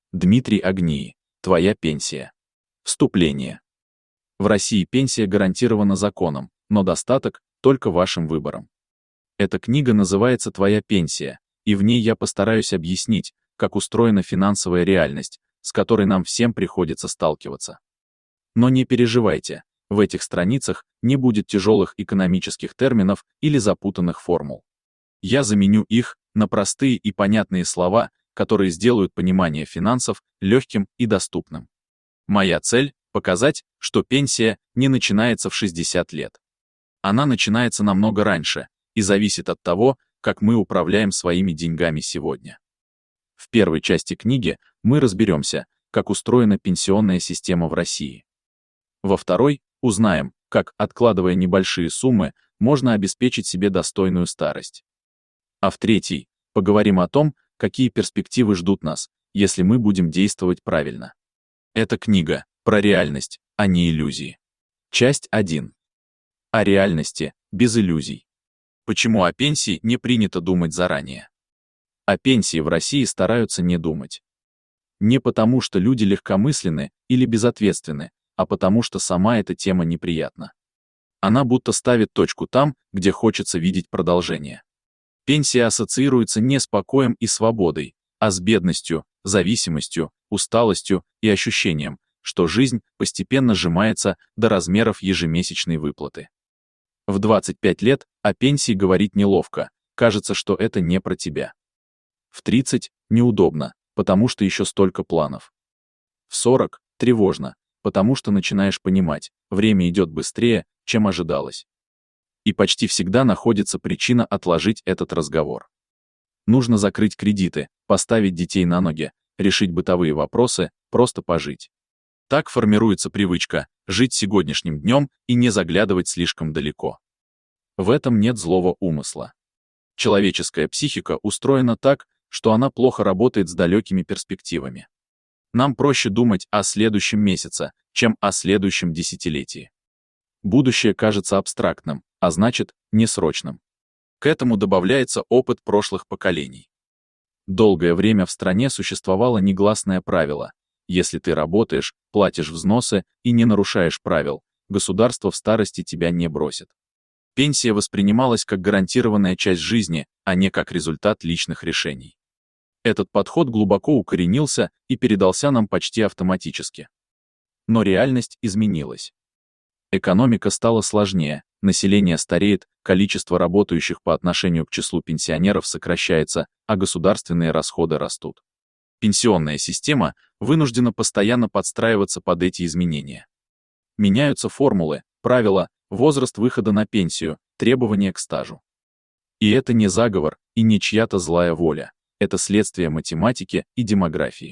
Дмитрий Агнии. Твоя пенсия. Вступление. В России пенсия гарантирована законом, но достаток только вашим выбором. Эта книга называется «Твоя пенсия», и в ней я постараюсь объяснить, как устроена финансовая реальность, с которой нам всем приходится сталкиваться. Но не переживайте, в этих страницах не будет тяжелых экономических терминов или запутанных формул. Я заменю их на простые и понятные слова, которые сделают понимание финансов легким и доступным. Моя цель – показать, что пенсия не начинается в 60 лет. Она начинается намного раньше и зависит от того, как мы управляем своими деньгами сегодня. В первой части книги мы разберемся, как устроена пенсионная система в России. Во второй узнаем, как, откладывая небольшие суммы, можно обеспечить себе достойную старость. А в третьей поговорим о том, какие перспективы ждут нас, если мы будем действовать правильно. Эта книга про реальность, а не иллюзии. Часть 1. О реальности, без иллюзий. Почему о пенсии не принято думать заранее? О пенсии в России стараются не думать. Не потому, что люди легкомысленны или безответственны, а потому что сама эта тема неприятна. Она будто ставит точку там, где хочется видеть продолжение. Пенсия ассоциируется не с покоем и свободой, а с бедностью, зависимостью, усталостью и ощущением, что жизнь постепенно сжимается до размеров ежемесячной выплаты. В 25 лет о пенсии говорить неловко, кажется, что это не про тебя. В 30 неудобно, потому что еще столько планов. В 40 тревожно, потому что начинаешь понимать, время идет быстрее, чем ожидалось. И почти всегда находится причина отложить этот разговор. Нужно закрыть кредиты, поставить детей на ноги, решить бытовые вопросы, просто пожить. Так формируется привычка жить сегодняшним днем и не заглядывать слишком далеко. В этом нет злого умысла. Человеческая психика устроена так, что она плохо работает с далекими перспективами. Нам проще думать о следующем месяце, чем о следующем десятилетии. Будущее кажется абстрактным, а значит, несрочным. К этому добавляется опыт прошлых поколений. Долгое время в стране существовало негласное правило: если ты работаешь, платишь взносы и не нарушаешь правил, государство в старости тебя не бросит. Пенсия воспринималась как гарантированная часть жизни, а не как результат личных решений. Этот подход глубоко укоренился и передался нам почти автоматически. Но реальность изменилась. Экономика стала сложнее, население стареет, количество работающих по отношению к числу пенсионеров сокращается, а государственные расходы растут. Пенсионная система вынуждена постоянно подстраиваться под эти изменения. Меняются формулы, правила, возраст выхода на пенсию, требования к стажу. И это не заговор и не чья-то злая воля, это следствие математики и демографии.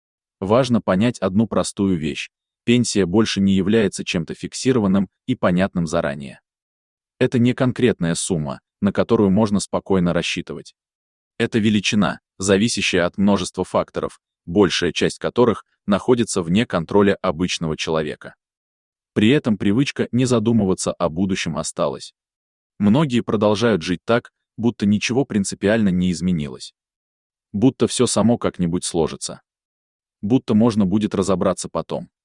Важно понять одну простую вещь: пенсия больше не является чем-то фиксированным и понятным заранее. Это не конкретная сумма, на которую можно спокойно рассчитывать. Это величина, зависящая от множества факторов, большая часть которых находится вне контроля обычного человека. При этом привычка не задумываться о будущем осталась. Многие продолжают жить так, будто ничего принципиально не изменилось. Будто все само как-нибудь сложится. Будто можно будет разобраться потом.